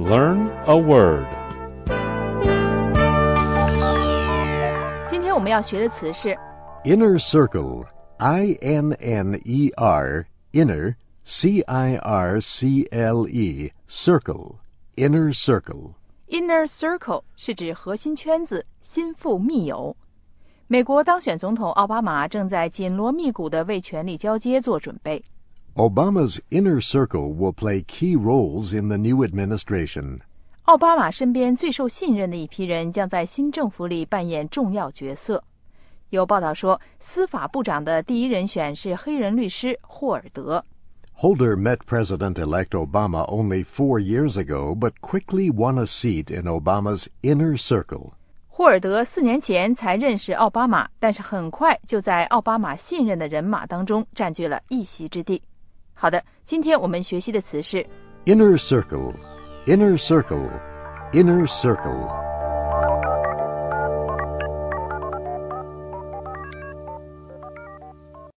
Learn a word. 今天我们要学的词是 Inner circle, I-N-N-E-R, inner, C-I-R-C-L-E, circle, inner circle. inner circle 是指核心圈子、心腹密友。美国当选总统奥巴马正在紧锣密鼓地为权力交接做准备。 Obama's inner circle will play key roles in the new administration. 奥巴马身边最受信任的一批人将在新政府里扮演重要角色。有报道说，司法部长的第一人选是黑人律师霍尔德。 Holder met President-elect Obama only 4 years ago, but quickly won a seat in Obama's inner circle. 霍尔德4年前才认识奥巴马，但是很快就在奥巴马信任的人马当中占据了一席之地。好的，今天我们学习的词是 Inner circle, inner circle, inner circle.